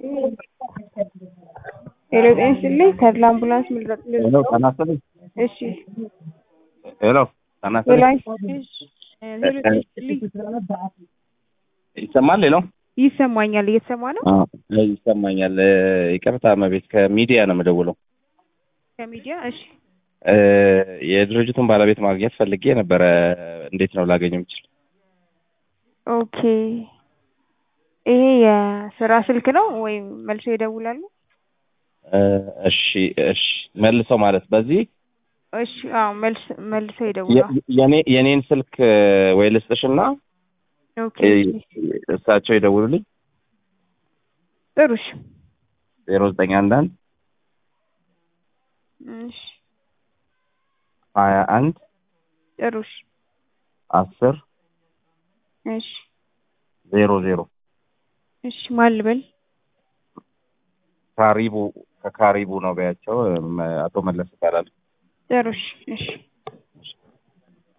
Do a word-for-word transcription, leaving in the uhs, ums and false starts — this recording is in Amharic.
ሄሎ ጤንስልኝ ተድላ አምቡላንስ ምልረጥ ሄሎ ታናስተልኝ እሺ ሄሎ ታናስተልኝ እሺ ሄሎ ጤንስልኝ ይሰማል? ሄሎ ይሰማኛል። እየተሰማ ነው? አዎ ይሰማኛል። ይቅርታ መቤት ከሚዲያ ነው የምደውለው። ከሚዲያ እሺ። የድርጅቱን ባለቤት ማግኘት ፈልጌ ነበረ። እንዴት ነው ላገኘው የምችል? ኦኬ ይሄ የስራ ስልክ ነው ወይም መልሶ ይደውላሉ? እሺ እሺ መልሰው ማለት በዚህ እሺ አዎ መልስ መልሰው ይደውላሉ። የኔ የኔን ስልክ ወይ ልስጥሽና ኦኬ እሳቸው ይደውሉልኝ። ጥሩ እሺ ዜሮ ዘጠኝ አንድ አንድ እሺ ሀያ አንድ ጥሩ እሺ አስር እሺ ዜሮ ዜሮ እሺ ማን ልበል? ካሪቡ ከካሪቡ ነው በያቸው። አቶ መለስ ይባላል። ጥሩ እሺ እሺ